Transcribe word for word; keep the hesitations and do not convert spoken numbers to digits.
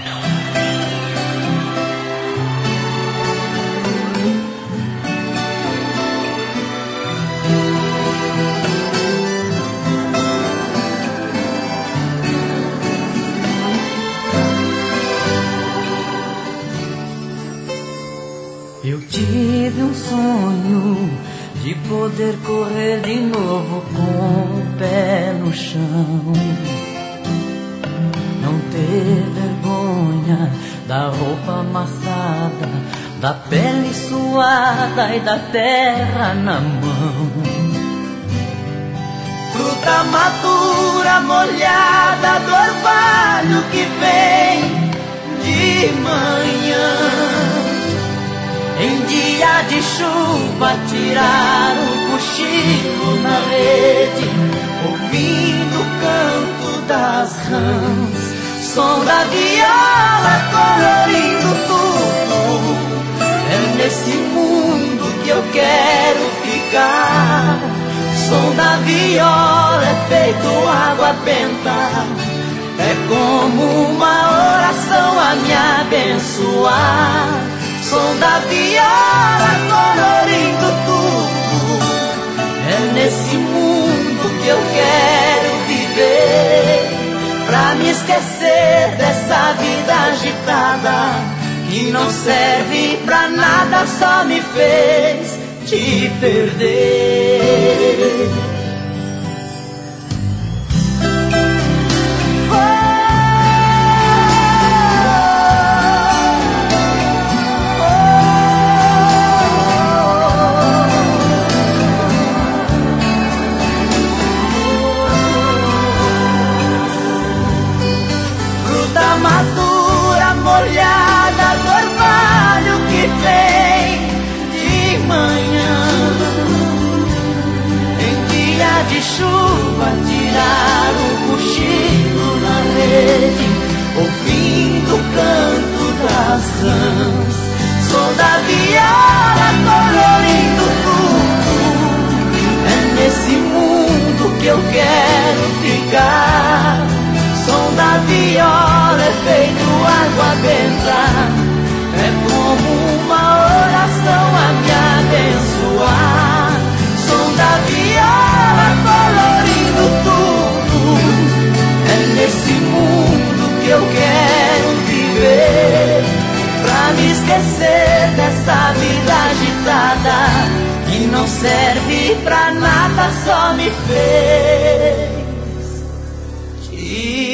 Eu tive um sonho de poder correr de novo com o pé no chão. Não ter vergonha da roupa amassada, da pele suada e da terra na mão. Fruta madura molhada do orvalho que vem de manhã. Em dia de chuva tirar um cochilo na rede, ouvindo o canto das rãs, som da viola colorindo tudo. É nesse mundo que eu quero ficar. Som da viola é feito água benta, é como uma oração a me abençoar. Som da viola colorindo tudo. É nesse mundo que eu quero viver, pra me esquecer dessa vida agitada que não serve pra nada, só me fez te perder. Madura molhada do orvalho que vem de manhã. Em dia de chuva tirar um cochilo na rede, ouvindo o canto das rãs, som da viola colorindo tudo. É nesse mundo que eu quero ficar. Som da viola é feito água benta, é como uma oração a me abençoar. Som da viola colorindo tudo. É nesse mundo que eu quero viver, pra me esquecer dessa vida agitada que não serve pra nada, só me fez te